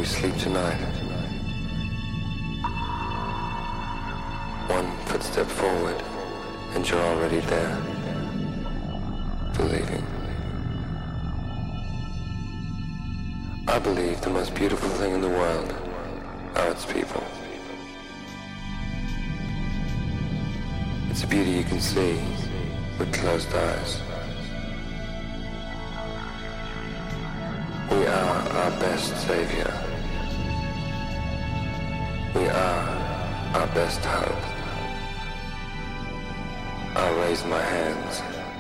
we sleep tonight. One footstep forward, and you're already there, believing. I believe the most beautiful thing in the world are its people. It's a beauty you can see with closed eyes. We are our best savior. We are our best hope. I raise my hands.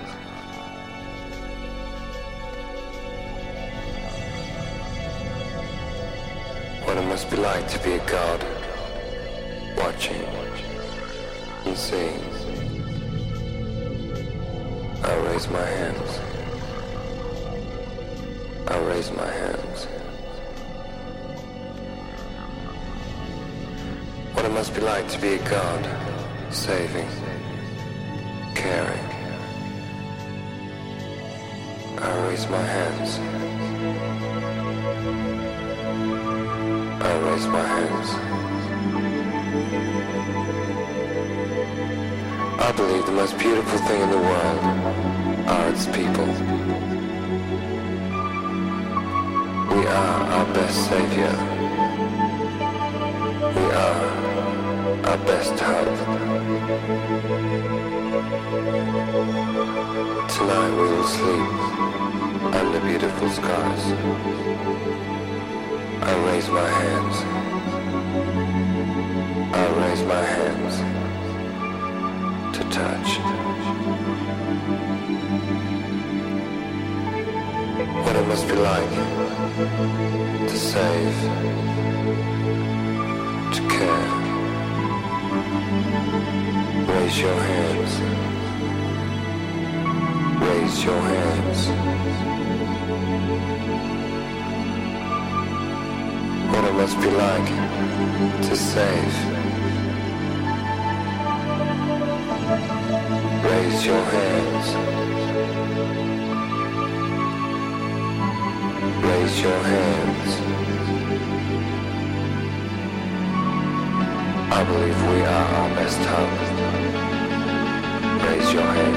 What it must be like to be a god, watching and seeing. I raise my hands. I raise my hands. What it must be like to be a god, saving, caring. I raise my hands. I raise my hands. I believe the most beautiful thing in the world are its people. We are our best savior. We are our best hope. Tonight we will sleep under beautiful skies. I raise my hands. I raise my hands to touch. What it must be like to save, to care. Raise your hands. Raise your hands. What it must be like to save. Raise your hands. Raise your hands. I believe we are our best hope. Raise your hands.